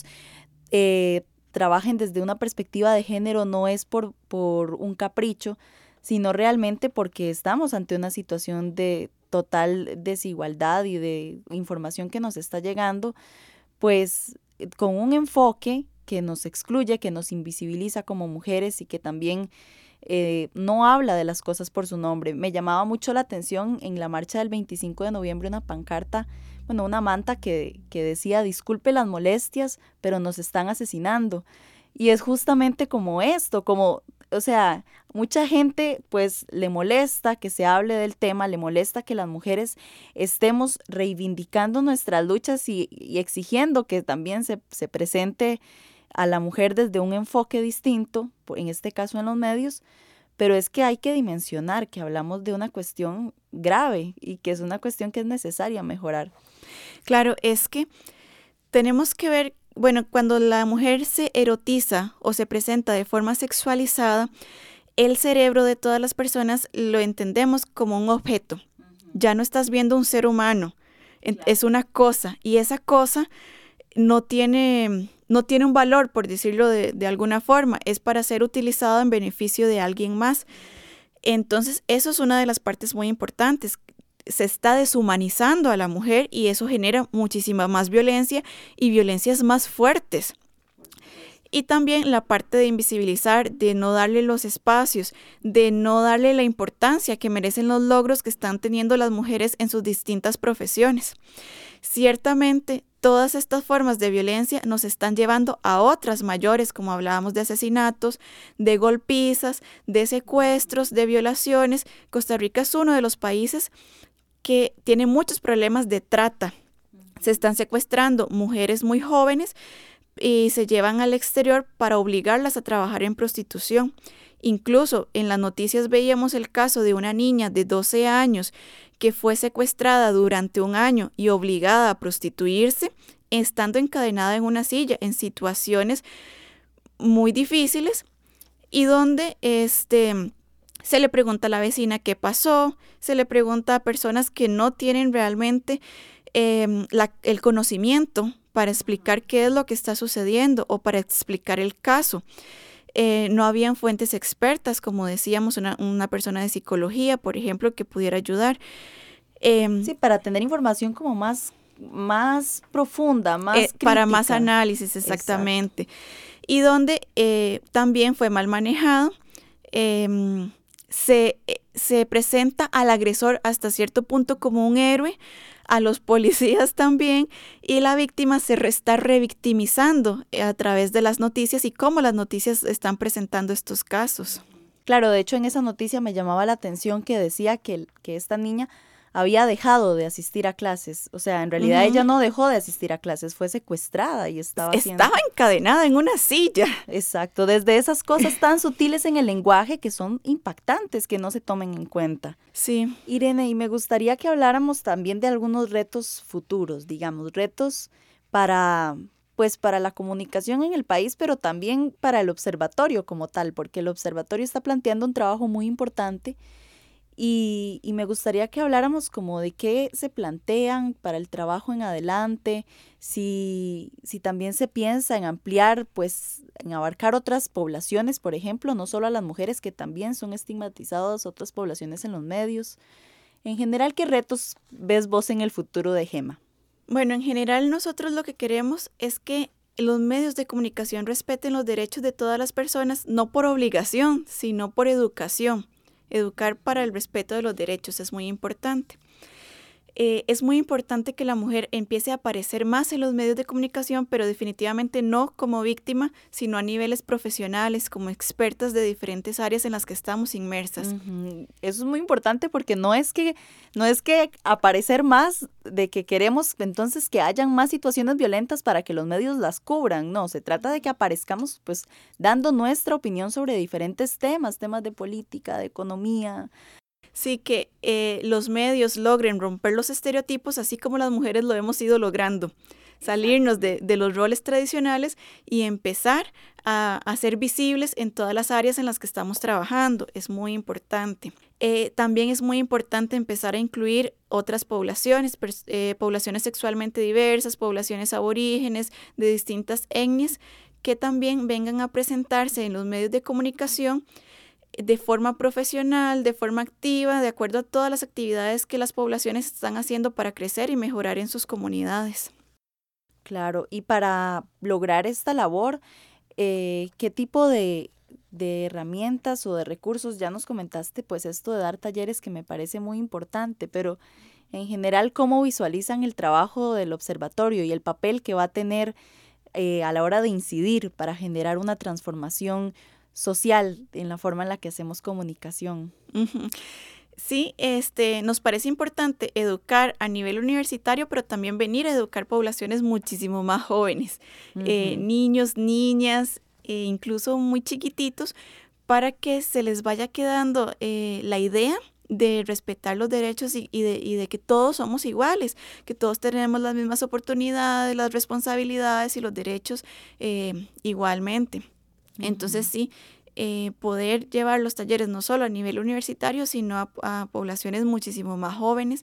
eh, trabajen desde una perspectiva de género no es por, por un capricho, sino realmente porque estamos ante una situación de total desigualdad y de información que nos está llegando, pues con un enfoque que nos excluye, que nos invisibiliza como mujeres y que también eh, no habla de las cosas por su nombre. Me llamaba mucho la atención en la marcha del veinticinco de noviembre una pancarta, bueno, una manta que, que decía disculpe las molestias, pero nos están asesinando. Y es justamente como esto, como, o sea, mucha gente pues le molesta que se hable del tema, le molesta que las mujeres estemos reivindicando nuestras luchas y, y exigiendo que también se, se presente a la mujer desde un enfoque distinto, en este caso en los medios, pero es que hay que dimensionar que hablamos de una cuestión grave y que es una cuestión que es necesaria mejorar. Claro, es que tenemos que ver, bueno, cuando la mujer se erotiza o se presenta de forma sexualizada, el cerebro de todas las personas lo entendemos como un objeto. Ya no estás viendo un ser humano, claro. Es una cosa, y esa cosa no tiene, no tiene un valor, por decirlo de, de alguna forma, es para ser utilizado en beneficio de alguien más. Entonces, eso es una de las partes muy importantes. Se está deshumanizando a la mujer y eso genera muchísima más violencia y violencias más fuertes. Y también la parte de invisibilizar, de no darle los espacios, de no darle la importancia que merecen los logros que están teniendo las mujeres en sus distintas profesiones. Ciertamente, todas estas formas de violencia nos están llevando a otras mayores, como hablábamos de asesinatos, de golpizas, de secuestros, de violaciones. Costa Rica es uno de los países que tiene muchos problemas de trata. Se están secuestrando mujeres muy jóvenes y se llevan al exterior para obligarlas a trabajar en prostitución. Incluso en las noticias veíamos el caso de una niña de doce años que fue secuestrada durante un año y obligada a prostituirse, estando encadenada en una silla, en situaciones muy difíciles, y donde este, se le pregunta a la vecina qué pasó, se le pregunta a personas que no tienen realmente eh, la, el conocimiento para explicar qué es lo que está sucediendo o para explicar el caso. Eh, no habían fuentes expertas, como decíamos, una, una persona de psicología, por ejemplo, que pudiera ayudar. Eh, sí, para tener información como más, más profunda, más eh, para más análisis, exactamente. Exacto. Y donde eh, también fue mal manejado, eh, se, se presenta al agresor hasta cierto punto como un héroe, a los policías también, y la víctima se está revictimizando a través de las noticias y cómo las noticias están presentando estos casos. Claro, de hecho en esa noticia me llamaba la atención que decía que, que esta niña había dejado de asistir a clases. O sea, en realidad uh-huh. ella no dejó de asistir a clases, fue secuestrada y estaba Estaba haciendo... encadenada en una silla. Exacto, desde esas cosas tan sutiles en el lenguaje que son impactantes que no se tomen en cuenta. Sí. Irene, y me gustaría que habláramos también de algunos retos futuros, digamos, retos para, pues, para la comunicación en el país, pero también para el observatorio como tal, porque el observatorio está planteando un trabajo muy importante. Y, y me gustaría que habláramos como de qué se plantean para el trabajo en adelante, si, si también se piensa en ampliar, pues en abarcar otras poblaciones, por ejemplo, no solo a las mujeres que también son estigmatizadas, otras poblaciones en los medios. En general, ¿qué retos ves vos en el futuro de GEMA? Bueno, en general nosotros lo que queremos es que los medios de comunicación respeten los derechos de todas las personas, no por obligación, sino por educación. Educar para el respeto de los derechos es muy importante. Eh, es muy importante que la mujer empiece a aparecer más en los medios de comunicación, pero definitivamente no como víctima, sino a niveles profesionales, como expertas de diferentes áreas en las que estamos inmersas. Uh-huh. Eso es muy importante porque no es que, no es que aparecer más de que queremos entonces que hayan más situaciones violentas para que los medios las cubran. No, se trata de que aparezcamos pues dando nuestra opinión sobre diferentes temas, temas de política, de economía. Sí, que eh, los medios logren romper los estereotipos, así como las mujeres lo hemos ido logrando. Salirnos de, de los roles tradicionales y empezar a, a ser visibles en todas las áreas en las que estamos trabajando. Es muy importante. Eh, también es muy importante empezar a incluir otras poblaciones, pers- eh, poblaciones sexualmente diversas, poblaciones aborígenes de distintas etnias, que también vengan a presentarse en los medios de comunicación de forma profesional, de forma activa, de acuerdo a todas las actividades que las poblaciones están haciendo para crecer y mejorar en sus comunidades. Claro, y para lograr esta labor, eh, ¿qué tipo de, de herramientas o de recursos? Ya nos comentaste pues esto de dar talleres que me parece muy importante, pero en general, ¿cómo visualizan el trabajo del observatorio y el papel que va a tener eh, a la hora de incidir para generar una transformación social en la forma en la que hacemos comunicación? Uh-huh. Sí, este, nos parece importante educar a nivel universitario, pero también venir a educar poblaciones muchísimo más jóvenes, uh-huh. eh, niños, niñas, e incluso muy chiquititos, para que se les vaya quedando eh, la idea de respetar los derechos y, y, de, y de que todos somos iguales, que todos tenemos las mismas oportunidades, las responsabilidades y los derechos eh, igualmente. Uh-huh. Entonces sí, eh, poder llevar los talleres no solo a nivel universitario, sino a, a poblaciones muchísimo más jóvenes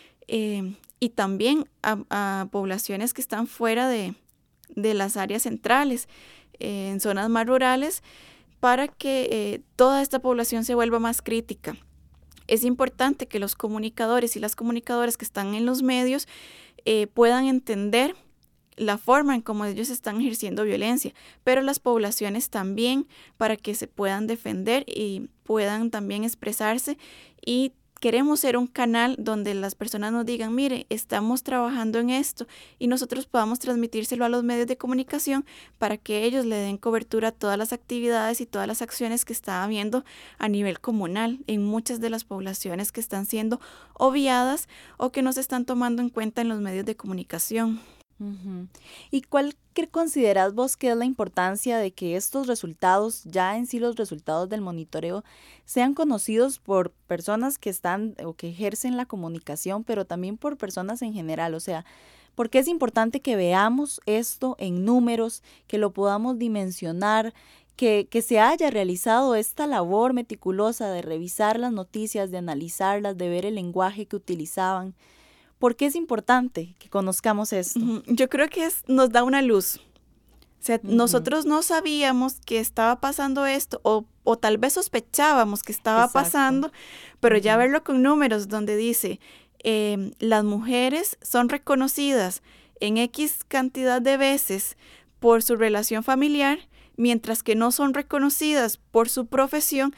eh, y también a, a poblaciones que están fuera de, de las áreas centrales, eh, en zonas más rurales, para que eh, toda esta población se vuelva más crítica. Es importante que los comunicadores y las comunicadoras que están en los medios eh, puedan entender la forma en cómo ellos están ejerciendo violencia, pero las poblaciones también, para que se puedan defender y puedan también expresarse. Y queremos ser un canal donde las personas nos digan, mire, estamos trabajando en esto, y nosotros podamos transmitírselo a los medios de comunicación para que ellos le den cobertura a todas las actividades y todas las acciones que está habiendo a nivel comunal en muchas de las poblaciones que están siendo obviadas o que no se están tomando en cuenta en los medios de comunicación. Uh-huh. ¿Y cuál consideras vos que es la importancia de que estos resultados, ya en sí los resultados del monitoreo, sean conocidos por personas que están o que ejercen la comunicación, pero también por personas en general? O sea, ¿por qué es importante que veamos esto en números, que lo podamos dimensionar, que, que se haya realizado esta labor meticulosa de revisar las noticias, de analizarlas, de ver el lenguaje que utilizaban? ¿Por qué es importante que conozcamos esto? Uh-huh. Yo creo que es, nos da una luz. O sea, uh-huh. nosotros no sabíamos que estaba pasando esto, o, o tal vez sospechábamos que estaba Exacto. pasando, pero uh-huh. ya verlo con números donde dice, eh, las mujeres son reconocidas en X cantidad de veces por su relación familiar, mientras que no son reconocidas por su profesión,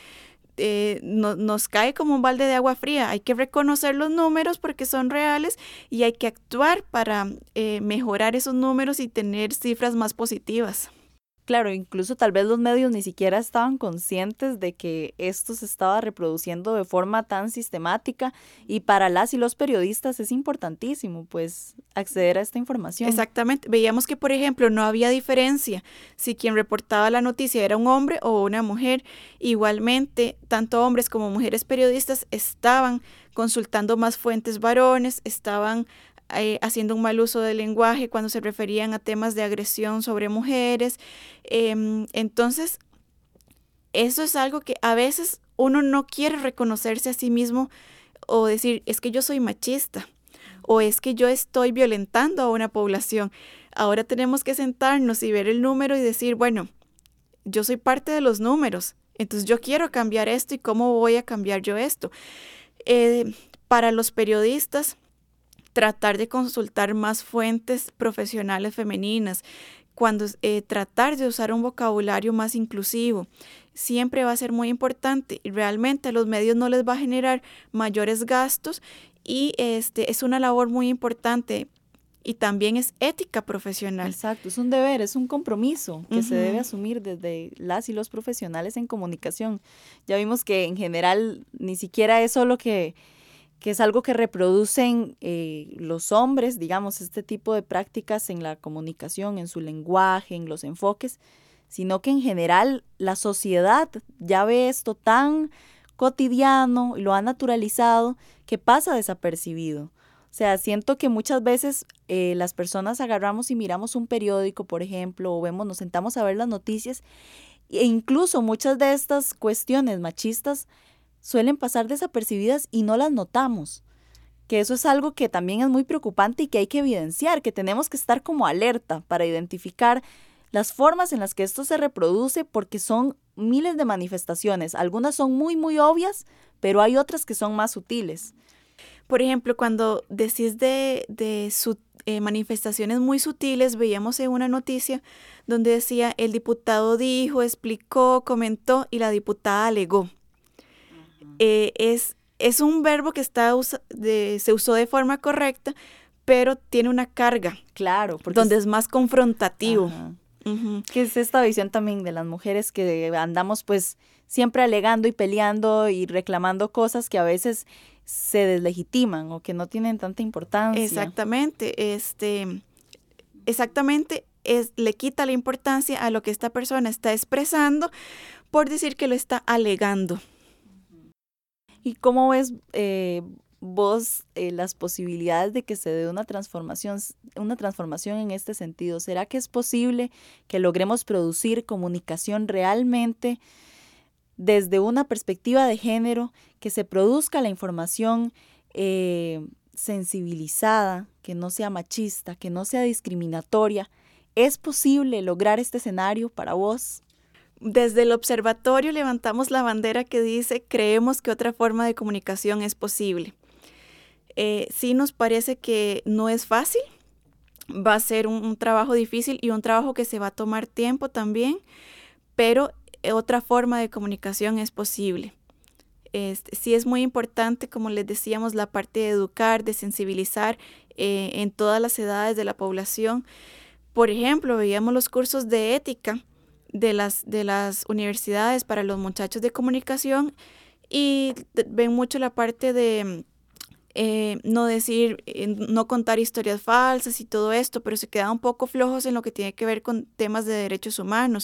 Eh, no, nos cae como un balde de agua fría. Hay que reconocer los números porque son reales y hay que actuar para eh, mejorar esos números y tener cifras más positivas. Claro, incluso tal vez los medios ni siquiera estaban conscientes de que esto se estaba reproduciendo de forma tan sistemática, y para las y los periodistas es importantísimo pues acceder a esta información. Exactamente, veíamos que por ejemplo no había diferencia si quien reportaba la noticia era un hombre o una mujer. Igualmente, tanto hombres como mujeres periodistas estaban consultando más fuentes varones, estaban Eh, haciendo un mal uso del lenguaje cuando se referían a temas de agresión sobre mujeres. Eh, entonces, eso es algo que a veces uno no quiere reconocerse a sí mismo o decir, es que yo soy machista o es que yo estoy violentando a una población. Ahora tenemos que sentarnos y ver el número y decir, bueno, yo soy parte de los números, entonces yo quiero cambiar esto y cómo voy a cambiar yo esto. Eh, para los periodistas, tratar de consultar más fuentes profesionales femeninas, cuando eh, tratar de usar un vocabulario más inclusivo, siempre va a ser muy importante. Y realmente a los medios no les va a generar mayores gastos y este, es una labor muy importante y también es ética profesional. Exacto, es un deber, es un compromiso que uh-huh. se debe asumir desde las y los profesionales en comunicación. Ya vimos que en general ni siquiera es solo que que es algo que reproducen eh, los hombres, digamos, este tipo de prácticas en la comunicación, en su lenguaje, en los enfoques, sino que en general la sociedad ya ve esto tan cotidiano y lo ha naturalizado que pasa desapercibido. O sea, siento que muchas veces eh, las personas agarramos y miramos un periódico, por ejemplo, o vemos, nos sentamos a ver las noticias, e incluso muchas de estas cuestiones machistas suelen pasar desapercibidas y no las notamos, que eso es algo que también es muy preocupante y que hay que evidenciar, que tenemos que estar como alerta para identificar las formas en las que esto se reproduce, porque son miles de manifestaciones, algunas son muy muy obvias, pero hay otras que son más sutiles. Por ejemplo, cuando decís de, de su, eh, manifestaciones muy sutiles, veíamos en una noticia donde decía el diputado dijo, explicó, comentó y la diputada alegó. Eh, es, es un verbo que está usa, de, se usó de forma correcta, pero tiene una carga. Claro. Donde es, es más confrontativo. Ajá. Uh-huh. Que es esta visión también de las mujeres que andamos pues siempre alegando y peleando y reclamando cosas que a veces se deslegitiman o que no tienen tanta importancia. Exactamente. Este, exactamente. Es, le quita la importancia a lo que esta persona está expresando, por decir que lo está alegando. ¿Y cómo ves eh, vos eh, las posibilidades de que se dé una transformación, una transformación en este sentido? ¿Será que es posible que logremos producir comunicación realmente desde una perspectiva de género, que se produzca la información eh, sensibilizada, que no sea machista, que no sea discriminatoria? ¿Es posible lograr este escenario para vos? Desde el observatorio levantamos la bandera que dice: creemos que otra forma de comunicación es posible. Eh, sí nos parece que no es fácil, va a ser un, un trabajo difícil y un trabajo que se va a tomar tiempo también, pero otra forma de comunicación es posible. Este, sí es muy importante, como les decíamos, la parte de educar, de sensibilizar eh, en todas las edades de la población. Por ejemplo, veíamos los cursos de ética de las, de las universidades para los muchachos de comunicación y ven mucho la parte de eh, no decir, eh, no contar historias falsas y todo esto, pero se quedan un poco flojos en lo que tiene que ver con temas de derechos humanos,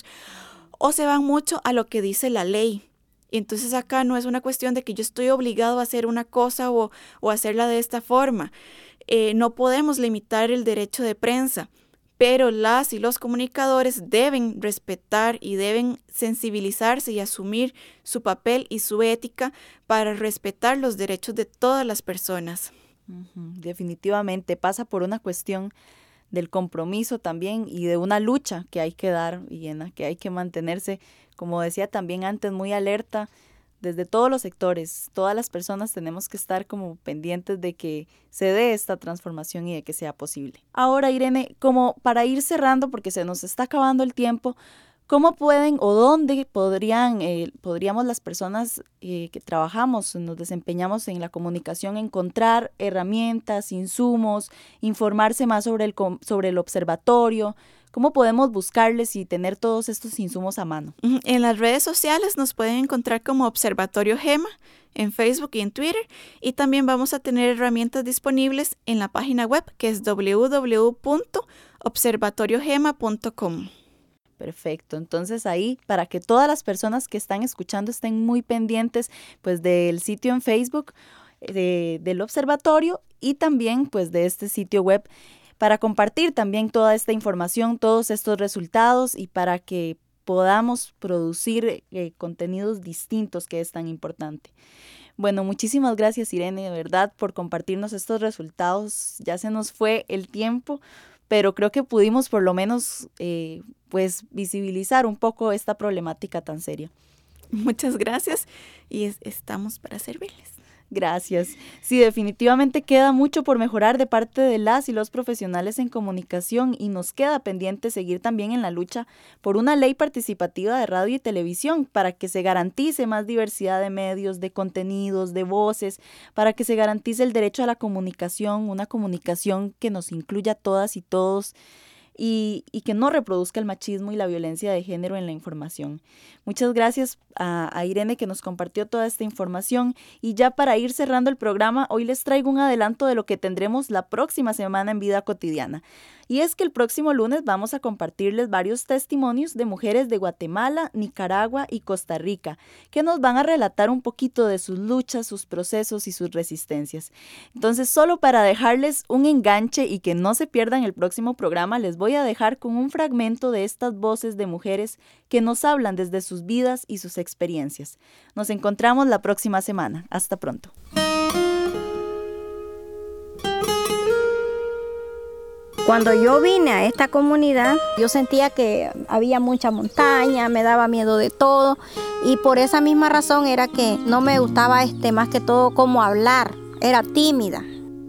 o se van mucho a lo que dice la ley. Y entonces acá no es una cuestión de que yo estoy obligado a hacer una cosa o, o hacerla de esta forma. Eh, no podemos limitar el derecho de prensa, pero las y los comunicadores deben respetar y deben sensibilizarse y asumir su papel y su ética para respetar los derechos de todas las personas. Uh-huh. Definitivamente pasa por una cuestión del compromiso también y de una lucha que hay que dar y en la que hay que mantenerse, como decía también antes, muy alerta desde todos los sectores. Todas las personas tenemos que estar como pendientes de que se dé esta transformación y de que sea posible. Ahora, Irene, como para ir cerrando, porque se nos está acabando el tiempo, ¿cómo pueden o dónde podrían, eh, podríamos las personas eh, que trabajamos, nos desempeñamos en la comunicación, encontrar herramientas, insumos, informarse más sobre el, sobre el observatorio? ¿Cómo podemos buscarles y tener todos estos insumos a mano? En las redes sociales nos pueden encontrar como Observatorio Gema, en Facebook y en Twitter, y también vamos a tener herramientas disponibles en la página web, que es doble u doble u doble u punto observatorio gema punto com. Perfecto, entonces ahí para que todas las personas que están escuchando estén muy pendientes pues del sitio en Facebook de, del observatorio y también pues de este sitio web para compartir también toda esta información, todos estos resultados y para que podamos producir eh, contenidos distintos, que es tan importante. Bueno, muchísimas gracias, Irene, de verdad, por compartirnos estos resultados. Ya se nos fue el tiempo, pero creo que pudimos por lo menos eh, pues visibilizar un poco esta problemática tan seria. Muchas gracias y es, estamos para servirles. Gracias. Sí, definitivamente queda mucho por mejorar de parte de las y los profesionales en comunicación y nos queda pendiente seguir también en la lucha por una ley participativa de radio y televisión para que se garantice más diversidad de medios, de contenidos, de voces, para que se garantice el derecho a la comunicación, una comunicación que nos incluya a todas y todos. Y, y que no reproduzca el machismo y la violencia de género en la información. Muchas gracias a, a Irene que nos compartió toda esta información y ya para ir cerrando el programa, hoy les traigo un adelanto de lo que tendremos la próxima semana en Vida Cotidiana. Y es que el próximo lunes vamos a compartirles varios testimonios de mujeres de Guatemala, Nicaragua y Costa Rica, que nos van a relatar un poquito de sus luchas, sus procesos y sus resistencias. Entonces, solo para dejarles un enganche y que no se pierdan el próximo programa, les voy a dejar con un fragmento de estas voces de mujeres que nos hablan desde sus vidas y sus experiencias. Nos encontramos la próxima semana. Hasta pronto. Cuando yo vine a esta comunidad, yo sentía que había mucha montaña, me daba miedo de todo y por esa misma razón era que no me gustaba este, más que todo cómo hablar, era tímida.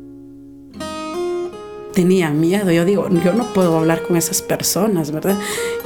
Tenía miedo, yo digo, yo no puedo hablar con esas personas, ¿verdad?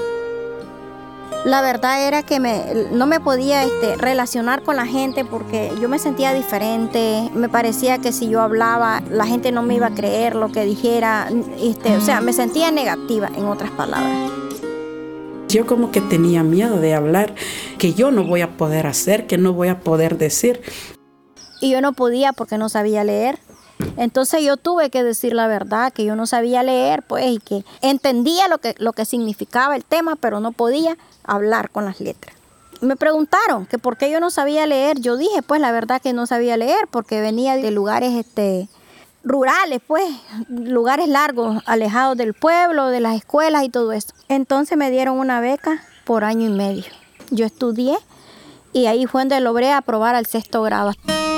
La verdad era que me, no me podía este, relacionar con la gente porque yo me sentía diferente, me parecía que si yo hablaba la gente no me iba a creer lo que dijera, este, o sea, me sentía negativa, en otras palabras. Yo como que tenía miedo de hablar, que yo no voy a poder hacer, que no voy a poder decir. Y yo no podía porque no sabía leer. Entonces yo tuve que decir la verdad, que yo no sabía leer, pues, y que entendía lo que, lo que significaba el tema, pero no podía hablar con las letras. Me preguntaron que por qué yo no sabía leer. Yo dije, pues la verdad que no sabía leer porque venía de lugares este, rurales, pues, lugares largos, alejados del pueblo, de las escuelas y todo eso. Entonces me dieron una beca por año y medio. Yo estudié y ahí fue donde logré aprobar al sexto grado.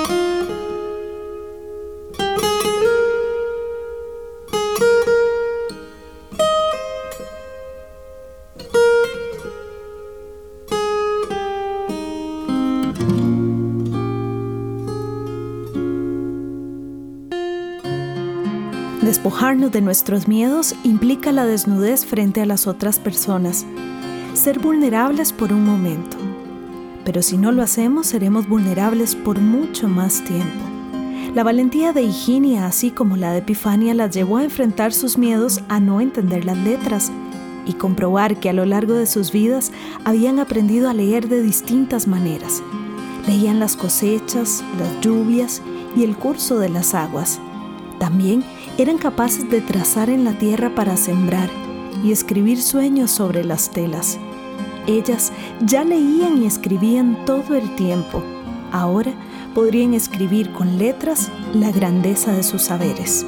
Despojarnos de nuestros miedos implica la desnudez frente a las otras personas. Ser vulnerables por un momento. Pero si no lo hacemos, seremos vulnerables por mucho más tiempo. La valentía de Higinia, así como la de Epifania, las llevó a enfrentar sus miedos a no entender las letras y comprobar que a lo largo de sus vidas habían aprendido a leer de distintas maneras. Leían las cosechas, las lluvias y el curso de las aguas. También eran capaces de trazar en la tierra para sembrar y escribir sueños sobre las telas. Ellas ya leían y escribían todo el tiempo. Ahora podrían escribir con letras la grandeza de sus saberes.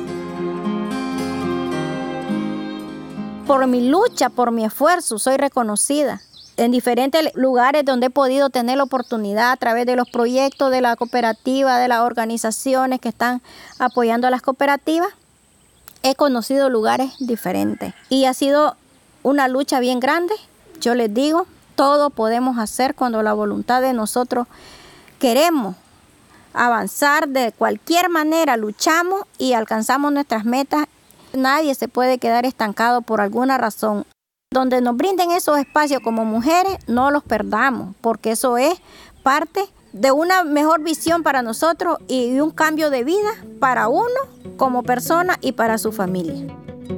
Por mi lucha, por mi esfuerzo, soy reconocida en diferentes lugares donde he podido tener la oportunidad a través de los proyectos de la cooperativa, de las organizaciones que están apoyando a las cooperativas. He conocido lugares diferentes y ha sido una lucha bien grande. Yo les digo, todo podemos hacer cuando la voluntad de nosotros queremos avanzar de cualquier manera, luchamos y alcanzamos nuestras metas. Nadie se puede quedar estancado por alguna razón. Donde nos brinden esos espacios como mujeres, no los perdamos, porque eso es parte de una mejor visión para nosotros y un cambio de vida para uno como persona y para su familia.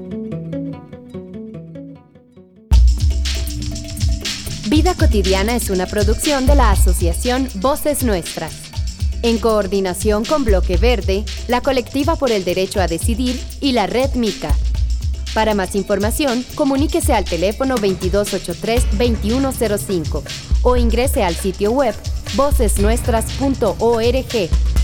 Vida Cotidiana es una producción de la Asociación Voces Nuestras, en coordinación con Bloque Verde, la Colectiva por el Derecho a Decidir y la Red Mica. Para más información, comuníquese al teléfono veintidós ochenta y tres, veintiuno cero cinco o ingrese al sitio web voces nuestras punto org.